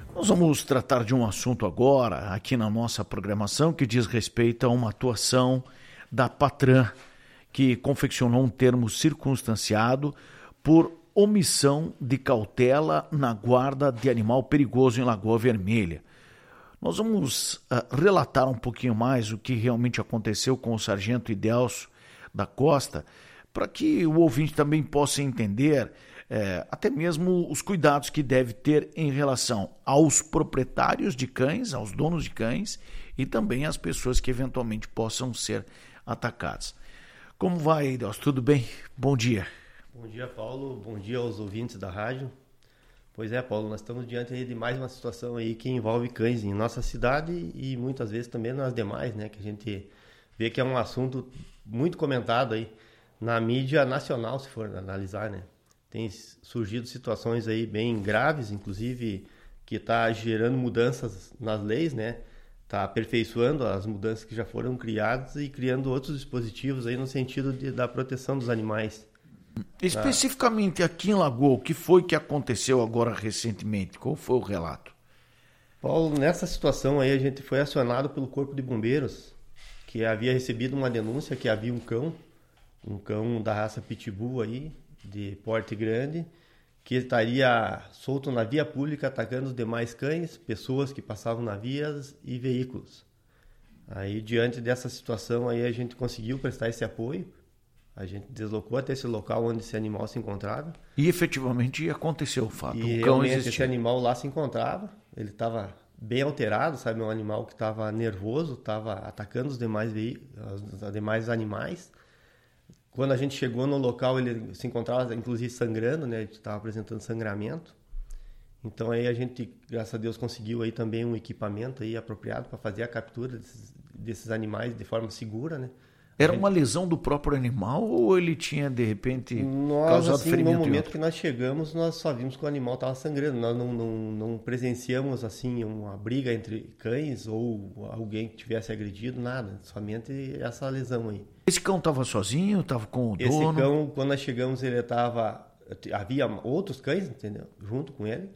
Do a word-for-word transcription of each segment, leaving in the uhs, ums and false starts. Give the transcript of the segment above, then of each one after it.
Nós vamos tratar de um assunto agora, aqui na nossa programação, que diz respeito a uma atuação da Patran, que confeccionou um termo circunstanciado por omissão de cautela na guarda de animal perigoso em Lagoa Vermelha. Nós vamos uh, relatar um pouquinho mais o que realmente aconteceu com o sargento Idelso da Costa, para que o ouvinte também possa entender é, até mesmo os cuidados que deve ter em relação aos proprietários de cães, aos donos de cães e também às pessoas que eventualmente possam ser atacadas. Como vai, Idelso? Tudo bem? Bom dia. Bom dia, Paulo. Bom dia aos ouvintes da rádio. Pois é, Paulo, nós estamos diante aí de mais uma situação aí que envolve cães em nossa cidade e muitas vezes também nas demais, né? Que a gente vê que é um assunto muito comentado aí na mídia nacional, se for analisar, né? Tem surgido situações aí bem graves, inclusive que está gerando mudanças nas leis, né? Está aperfeiçoando as mudanças que já foram criadas e criando outros dispositivos aí no sentido de, da proteção dos animais. Especificamente aqui em Lagoa, o que foi que aconteceu agora recentemente? Qual foi o relato? Paulo, nessa situação aí a gente foi acionado pelo Corpo de Bombeiros, que havia recebido uma denúncia que havia um cão, um cão da raça Pitbull aí, de porte grande, que estaria solto na via pública atacando os demais cães, pessoas que passavam na vias e veículos. Aí, diante dessa situação, aí a gente conseguiu prestar esse apoio. A gente deslocou até esse local onde esse animal se encontrava. E efetivamente aconteceu o fato. E o cão realmente existia. Esse animal lá se encontrava. Ele estava bem alterado, sabe? Um animal que estava nervoso, estava atacando os demais, veí- os demais animais. Quando a gente chegou no local, ele se encontrava, inclusive, sangrando, né? Ele estava apresentando sangramento. Então, aí a gente, graças a Deus, conseguiu aí também um equipamento aí apropriado para fazer a captura desses, desses animais de forma segura, né? Era a gente... uma lesão do próprio animal ou ele tinha, de repente, nós, causado assim, ferimento? No momento que nós chegamos, nós só vimos que o animal estava sangrando. Nós não, não, não presenciamos assim uma briga entre cães ou alguém que tivesse agredido, nada. Somente essa lesão aí. Esse cão estava sozinho, estava com o Esse dono? Esse cão, quando nós chegamos, ele estava... Havia outros cães, entendeu? Junto com ele.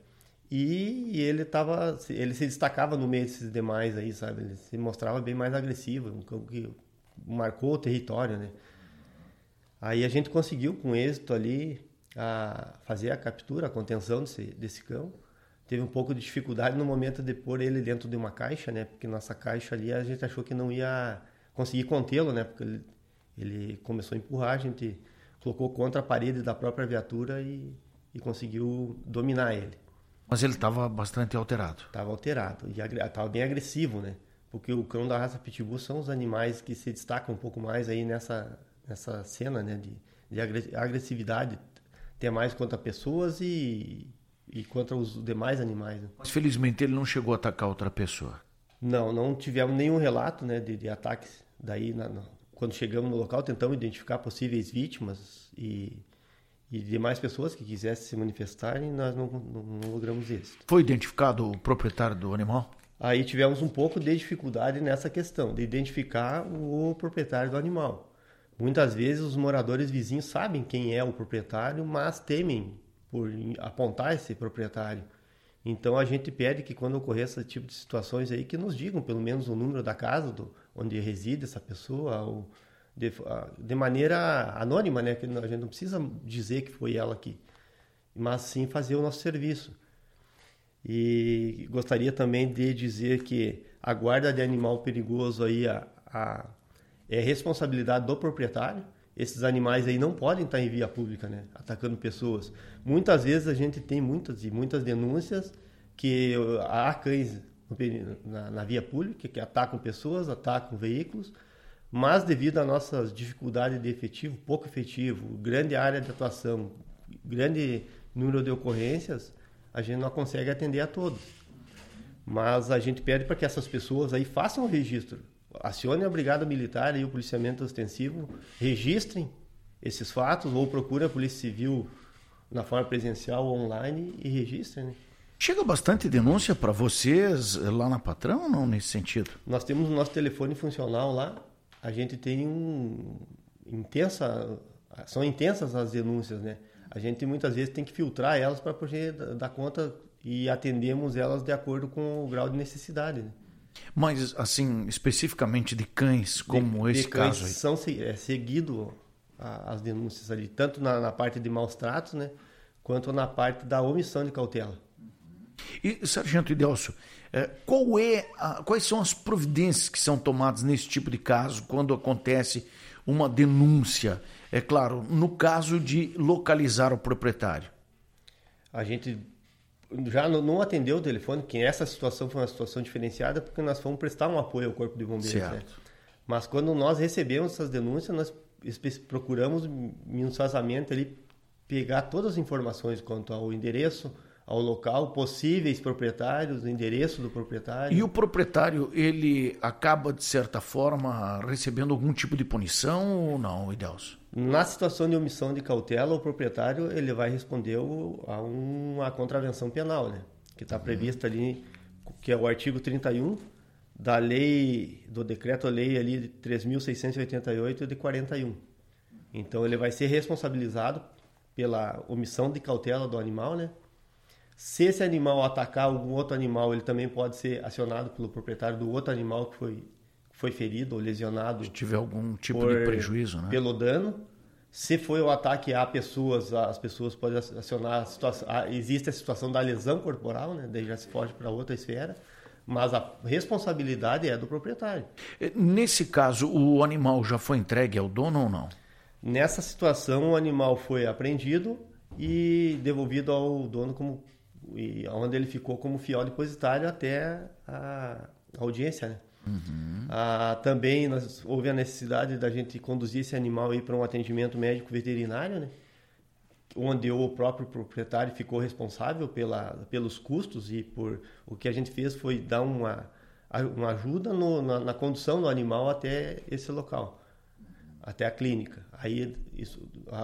E ele estava... Ele se destacava no meio desses demais aí, sabe? Ele se mostrava bem mais agressivo. Um cão que marcou o território, né? Aí a gente conseguiu, com êxito ali, a fazer a captura, a contenção desse, desse cão. Teve um pouco de dificuldade no momento de pôr ele dentro de uma caixa, né? Porque nossa caixa ali a gente achou que não ia conseguir contê-lo, né? Porque ele, ele começou a empurrar, a gente colocou contra a parede da própria viatura e, e conseguiu dominar ele. Mas ele estava bastante alterado. Estava alterado e estava bem agressivo, né? Porque o cão da raça Pitbull são os animais que se destacam um pouco mais aí nessa, nessa cena, né? De, de agressividade, até mais contra pessoas e, e contra os demais animais. Né? Mas felizmente ele não chegou a atacar outra pessoa. Não, não tivemos nenhum relato, né, de, de ataques. Daí, na, na, quando chegamos no local, tentamos identificar possíveis vítimas e, e demais pessoas que quisessem se manifestarem, nós não, não, não logramos isso. Foi identificado o proprietário do animal? Aí tivemos um pouco de dificuldade nessa questão, de identificar o proprietário do animal. Muitas vezes os moradores vizinhos sabem quem é o proprietário, mas temem por apontar esse proprietário. Então a gente pede que quando ocorrer esse tipo de situações aí, que nos digam pelo menos o número da casa do, onde reside essa pessoa, ou de, de maneira anônima, né? Que a gente não precisa dizer que foi ela aqui, mas sim fazer o nosso serviço. E gostaria também de dizer que a guarda de animal perigoso aí a, a, é responsabilidade do proprietário. Esses animais aí não podem estar em via pública, né, atacando pessoas. Muitas vezes a gente tem muitas e muitas denúncias que há cães na, na via pública que atacam pessoas, atacam veículos, mas devido à nossa dificuldade de efetivo, pouco efetivo, grande área de atuação, grande número de ocorrências, a gente não consegue atender a todos. Mas a gente pede para que essas pessoas aí façam o registro. Acione a Brigada Militar e o policiamento ostensivo, registrem esses fatos ou procurem a Polícia Civil na forma presencial ou online e registrem, né? Chega bastante denúncia para vocês lá na Patran ou não nesse sentido? Nós temos o nosso telefone funcional lá. A gente tem um intensa... São intensas as denúncias, né? A gente muitas vezes tem que filtrar elas para poder dar conta e atendemos elas de acordo com o grau de necessidade. Né? Mas, assim, especificamente de cães, como de, esse de cães caso aí? São é, seguido a, as denúncias ali, tanto na, na parte de maus tratos, né, quanto na parte da omissão de cautela. E, Sargento Idelcio, é, qual é a, quais são as providências que são tomadas nesse tipo de caso, quando acontece uma denúncia? É claro, no caso de localizar o proprietário. A gente já não atendeu o telefone, que essa situação foi uma situação diferenciada, porque nós fomos prestar um apoio ao Corpo de Bombeiros. Né? Mas quando nós recebemos essas denúncias, nós procuramos minuciosamente ali pegar todas as informações quanto ao endereço, ao local, possíveis proprietários, o endereço do proprietário. E o proprietário, ele acaba, de certa forma, recebendo algum tipo de punição ou não, Idelcio? Na situação de omissão de cautela, o proprietário ele vai responder a uma contravenção penal, né? Que está prevista ali, que é o artigo trinta e um da lei, do decreto-lei ali de três mil seiscentos e oitenta e oito de quarenta e um. Então ele vai ser responsabilizado pela omissão de cautela do animal, né? Se esse animal atacar algum outro animal, ele também pode ser acionado pelo proprietário do outro animal que foi, foi ferido ou lesionado. Se tiver algum tipo por, de prejuízo, né? Pelo dano. Se foi o ataque a pessoas, as pessoas podem acionar a situação. Existe a situação da lesão corporal, né? Daí já se foge para outra esfera. Mas a responsabilidade é do proprietário. Nesse caso, o animal já foi entregue ao dono ou não? Nessa situação, o animal foi apreendido e devolvido ao dono como e onde ele ficou como fiel depositário até a audiência, né? Uhum. Ah, também nós, houve a necessidade da gente conduzir esse animal aí para um atendimento médico veterinário, né? Onde o próprio proprietário ficou responsável pela, pelos custos e por o que a gente fez foi dar uma, uma ajuda no, na, na condução do animal até esse local, até a clínica. Aí isso,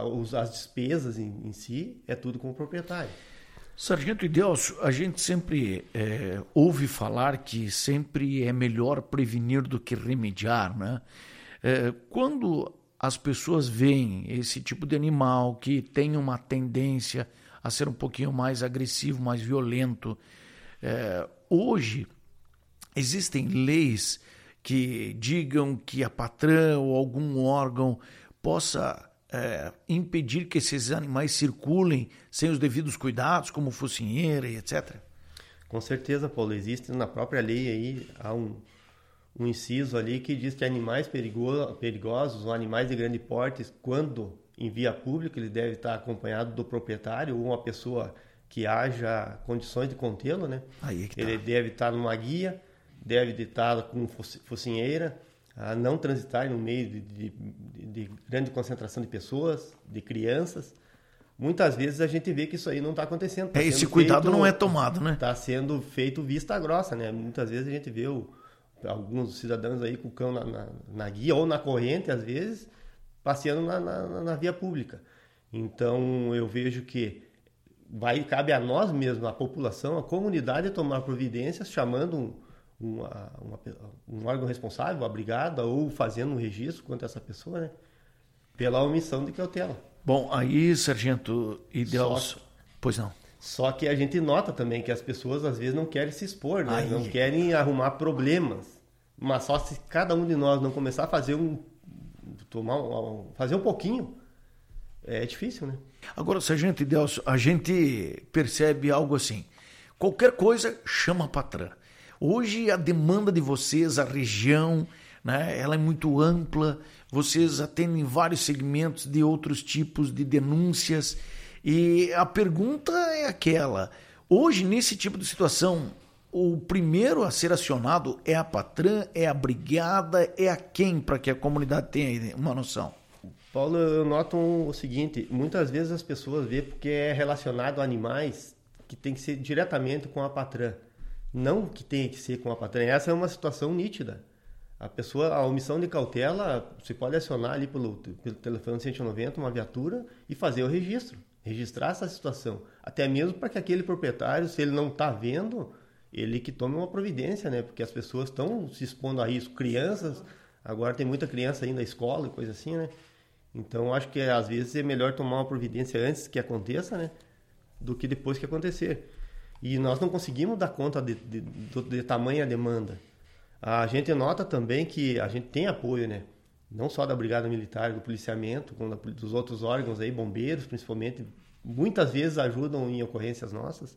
as despesas em, em si é tudo com o proprietário. Sargento Idelcio, a gente sempre é, ouve falar que sempre é melhor prevenir do que remediar, né? É, quando as pessoas veem esse tipo de animal que tem uma tendência a ser um pouquinho mais agressivo, mais violento, é, hoje existem leis que digam que a Patran ou algum órgão possa É, impedir que esses animais circulem sem os devidos cuidados, como focinheira e etcétera? Com certeza, Paulo. Existe na própria lei aí, há um, um inciso ali que diz que animais perigo, perigosos ou animais de grande porte, quando em via pública, ele deve estar acompanhado do proprietário ou uma pessoa que haja condições de contê-lo, né? Aí é que tá. Ele deve estar numa guia, deve estar com focinheira, a não transitar no meio de, de, de grande concentração de pessoas, de crianças. Muitas vezes a gente vê que isso aí não está acontecendo. Tá é, esse cuidado feito, não é tomado, né? Está sendo feito vista grossa, né? Muitas vezes a gente vê o, alguns cidadãos aí com o cão na, na, na guia ou na corrente, às vezes, passeando na, na, na via pública. Então, eu vejo que vai, cabe a nós mesmos, a população, a comunidade, tomar providências, chamando um Uma, uma, um órgão responsável, a brigada, ou fazendo um registro contra essa pessoa, né? Pela omissão de cautela. Bom, aí, Sargento Idelcio, só, pois não. Só que a gente nota também que as pessoas às vezes não querem se expor, né? Aí. Não querem arrumar problemas. Mas só se cada um de nós não começar a fazer um, tomar um, fazer um pouquinho, é difícil, né? Agora, Sargento Idelcio, a gente percebe algo assim. Qualquer coisa chama a Patran. Hoje a demanda de vocês, a região, né, ela é muito ampla, vocês atendem vários segmentos de outros tipos de denúncias e a pergunta é aquela, hoje nesse tipo de situação, o primeiro a ser acionado é a Patran, é a brigada, é a quem, para que a comunidade tenha uma noção? Paulo, eu noto o seguinte, muitas vezes as pessoas veem porque é relacionado a animais que tem que ser diretamente com a Patran. Não que tenha que ser com a Patran. Essa é uma situação nítida. A pessoa, a omissão de cautela, você pode acionar ali pelo, pelo telefone cento e noventa uma viatura e fazer o registro. Registrar essa situação. Até mesmo para que aquele proprietário, se ele não está vendo, ele que tome uma providência, né? Porque as pessoas estão se expondo a risco. Crianças, agora tem muita criança ainda na escola e coisa assim, né? Então, acho que às vezes é melhor tomar uma providência antes que aconteça, né? Do que depois que acontecer. E nós não conseguimos dar conta de, de, de, de tamanha demanda. A gente nota também que a gente tem apoio, né? Não só da Brigada Militar, do policiamento, como dos outros órgãos aí, bombeiros principalmente, muitas vezes ajudam em ocorrências nossas.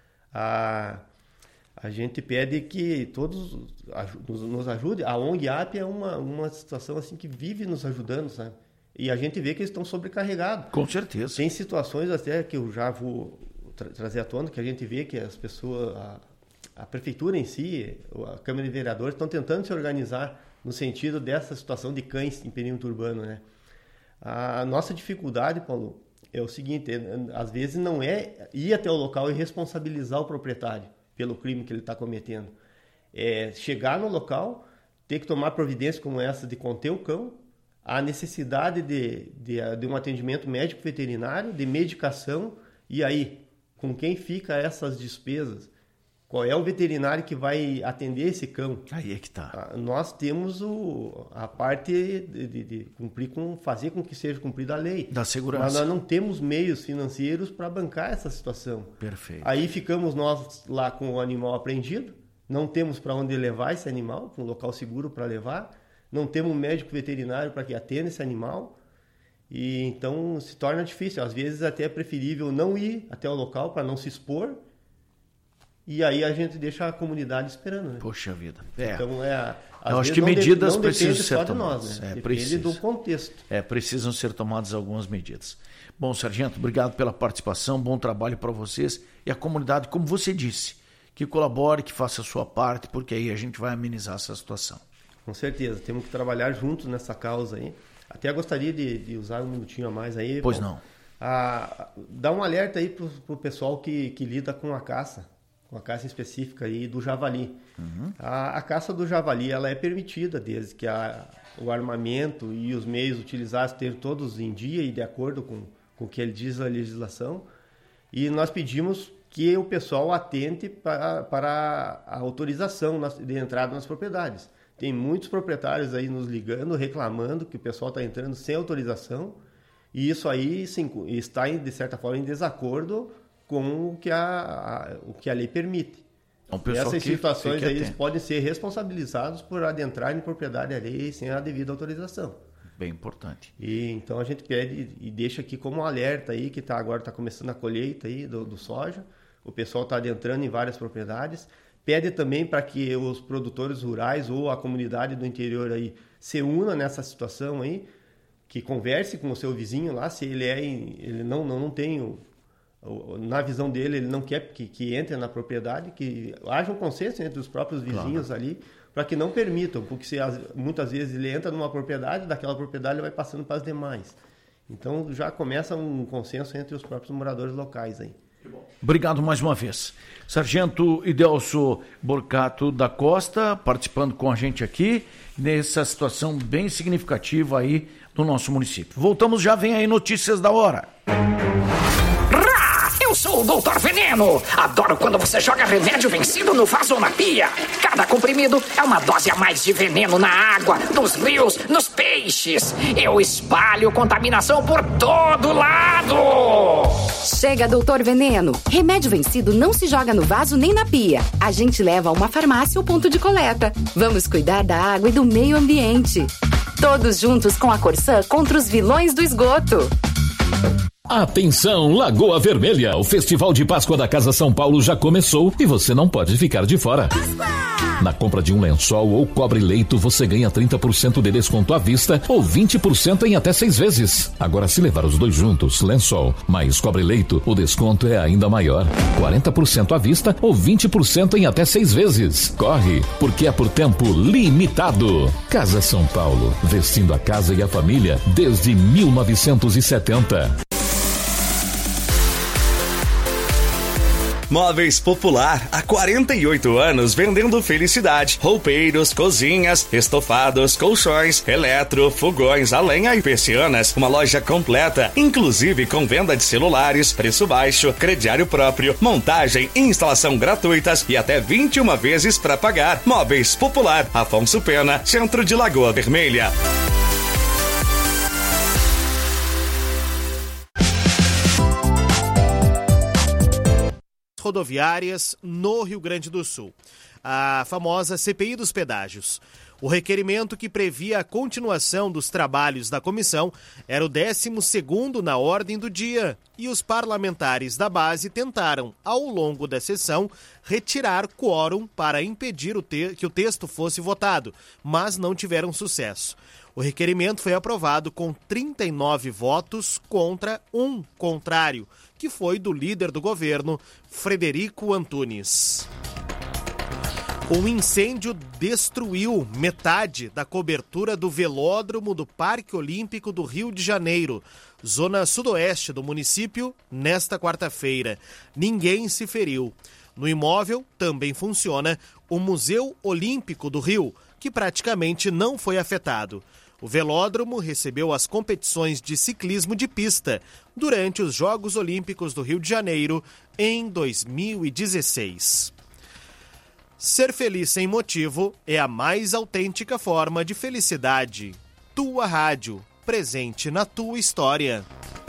A, a gente pede que todos nos, nos ajudem. A O N G A P é uma, uma situação assim que vive nos ajudando, sabe? E a gente vê que eles estão sobrecarregados. Com certeza. Tem situações até que eu já vou tra- trazer à tona, que a gente vê que as pessoas, a, a prefeitura em si, a Câmara de Vereadores estão tentando se organizar no sentido dessa situação de cães em perímetro urbano, né? A nossa dificuldade, Paulo, é o seguinte, é, às vezes não é ir até o local e responsabilizar o proprietário pelo crime que ele está cometendo. É chegar no local, ter que tomar providência como essa de conter o cão, a necessidade de, de, de um atendimento médico veterinário, de medicação, e aí, com quem fica essas despesas? Qual é o veterinário que vai atender esse cão? Aí é que tá. Nós temos o, a parte de, de, de cumprir com, fazer com que seja cumprida a lei. Da segurança. Mas nós não temos meios financeiros para bancar essa situação. Perfeito. Aí ficamos nós lá com o animal apreendido, não temos para onde levar esse animal, um local seguro para levar, não temos um médico veterinário para que atenda esse animal, e então se torna difícil. Às vezes até é preferível não ir até o local para não se expor, e aí a gente deixa a comunidade esperando, né? Poxa vida. É. Então é... Eu acho que medidas de, precisam ser só de tomadas. nós, né? É, Depende precisa. do contexto. É, precisam ser tomadas algumas medidas. Bom, sargento, obrigado pela participação, bom trabalho para vocês e a comunidade, como você disse, que colabore, que faça a sua parte, porque aí a gente vai amenizar essa situação. Com certeza, temos que trabalhar juntos nessa causa aí. Até gostaria de, de usar um minutinho a mais aí. Pois bom, não. A, dar um alerta aí pro, pro pessoal que, que lida com a caça, com a caça específica aí do javali. Uhum. A, a caça do javali, ela é permitida desde que a, o armamento e os meios utilizados estejam todos em dia e de acordo com, com o que ele diz a legislação. E nós pedimos que o pessoal atente para, para a autorização de entrada nas propriedades. Tem muitos proprietários aí nos ligando, reclamando que o pessoal está entrando sem autorização, e isso aí sim, está, de certa forma, em desacordo com o que a, a, o que a lei permite. Então, e essas que, situações que aí eles podem ser responsabilizados por adentrar em propriedade alheia sem a devida autorização. Bem importante. E então a gente pede e deixa aqui como um alerta aí, que tá, agora está começando a colheita aí do, do soja, o pessoal está adentrando em várias propriedades. Pede também para que os produtores rurais ou a comunidade do interior aí se una nessa situação aí, que converse com o seu vizinho lá, se ele é ele não não, não tem o, o, na visão dele, ele não quer que, que entre na propriedade, que haja um consenso entre os próprios vizinhos, claro, ali, para que não permitam, porque se, muitas vezes ele entra numa propriedade, daquela propriedade ele vai passando para as demais. Então já começa um consenso entre os próprios moradores locais aí. Obrigado mais uma vez. Sargento Idelso Borcato da Costa, participando com a gente aqui, nessa situação bem significativa aí do nosso município. Voltamos já, vem aí notícias da hora. Eu sou o doutor Veneno. Adoro quando você joga remédio vencido no vaso ou na pia. Cada comprimido é uma dose a mais de veneno na água, nos rios, nos peixes. Eu espalho contaminação por todo lado. Chega, doutor Veneno. Remédio vencido não se joga no vaso nem na pia. A gente leva a uma farmácia ou ponto de coleta. Vamos cuidar da água e do meio ambiente. Todos juntos com a Corsã contra os vilões do esgoto. Atenção, Lagoa Vermelha! O Festival de Páscoa da Casa São Paulo já começou e você não pode ficar de fora. Na compra de um lençol ou cobre-leito, você ganha trinta por cento de desconto à vista ou vinte por cento em até seis vezes. Agora, se levar os dois juntos, lençol mais cobre-leito, o desconto é ainda maior. quarenta por cento à vista ou vinte por cento em até seis vezes. Corre, porque é por tempo limitado. Casa São Paulo, vestindo a casa e a família desde mil novecentos e setenta. Móveis Popular, há quarenta e oito anos vendendo felicidade. Roupeiros, cozinhas, estofados, colchões, eletro, fogões, a lenha e persianas. Uma loja completa, inclusive com venda de celulares, preço baixo, crediário próprio, montagem e instalação gratuitas e até vinte e uma vezes para pagar. Móveis Popular, Afonso Pena, centro de Lagoa Vermelha. Rodoviária rodoviárias no Rio Grande do Sul. A famosa C P I dos pedágios. O requerimento que previa a continuação dos trabalhos da comissão era o décimo segundo na ordem do dia e os parlamentares da base tentaram, ao longo da sessão, retirar quórum para impedir o te- que o texto fosse votado, mas não tiveram sucesso. O requerimento foi aprovado com trinta e nove votos contra um contrário, que foi do líder do governo, Frederico Antunes. Um incêndio destruiu metade da cobertura do velódromo do Parque Olímpico do Rio de Janeiro, zona sudoeste do município, nesta quarta-feira. Ninguém se feriu. No imóvel também funciona o Museu Olímpico do Rio, que praticamente não foi afetado. O velódromo recebeu as competições de ciclismo de pista durante os Jogos Olímpicos do Rio de Janeiro em dois mil e dezesseis. Ser feliz sem motivo é a mais autêntica forma de felicidade. Tua Rádio, presente na tua história.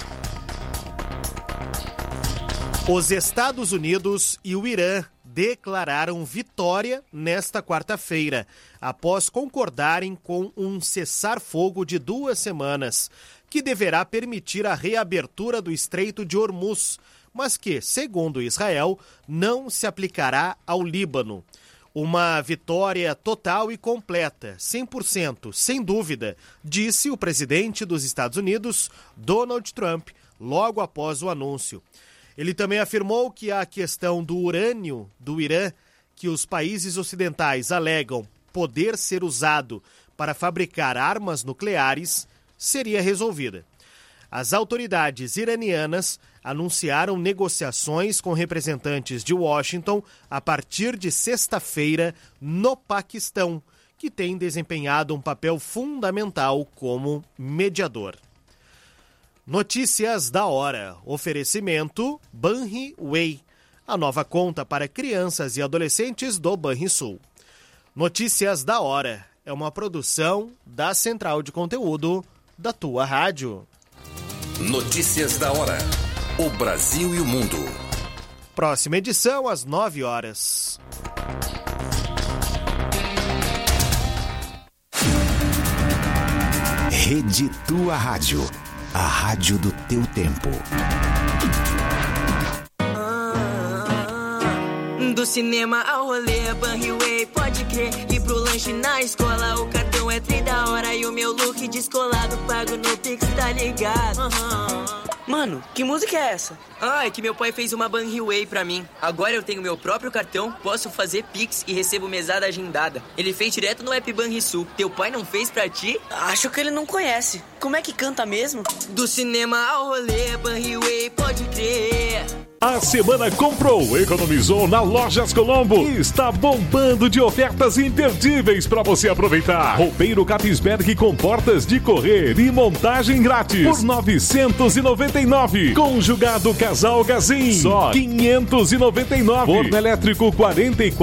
Os Estados Unidos e o Irã declararam vitória nesta quarta-feira, após concordarem com um cessar-fogo de duas semanas, que deverá permitir a reabertura do Estreito de Hormuz, mas que, segundo Israel, não se aplicará ao Líbano. Uma vitória total e completa, cem por cento, sem dúvida, disse o presidente dos Estados Unidos, Donald Trump, logo após o anúncio. Ele também afirmou que a questão do urânio do Irã, que os países ocidentais alegam poder ser usado para fabricar armas nucleares, seria resolvida. As autoridades iranianas anunciaram negociações com representantes de Washington a partir de sexta-feira no Paquistão, que tem desempenhado um papel fundamental como mediador. Notícias da hora. Oferecimento Banriway, a nova conta para crianças e adolescentes do Banrisul. Notícias da hora é uma produção da Central de Conteúdo da Tua Rádio. Notícias da hora. O Brasil e o mundo. Próxima edição às nove horas. Rede Tua Rádio. A rádio do teu tempo. Do cinema ao rolê, Banriway, pode crer. E pro lanche na escola, o cartão é tri da hora. E o meu look descolado, pago no Pix, tá ligado? Uhum. Mano, que música é essa? Ah, é que meu pai fez uma Banriway pra mim. Agora eu tenho meu próprio cartão, posso fazer Pix e recebo mesada agendada. Ele fez direto no app Banrisul. Teu pai não fez pra ti? Acho que ele não conhece. Como é que canta mesmo? Do cinema ao rolê, Banriway, pode crer. A semana comprou, economizou na Lojas Colombo e está bombando de ofertas imperdíveis para você aproveitar. Roupeiro Capisberg com portas de correr e montagem grátis por novecentos e noventa e nove reais. Conjugado Casal Gazin, só quinhentos e noventa e nove reais. Forno elétrico quarenta e quatro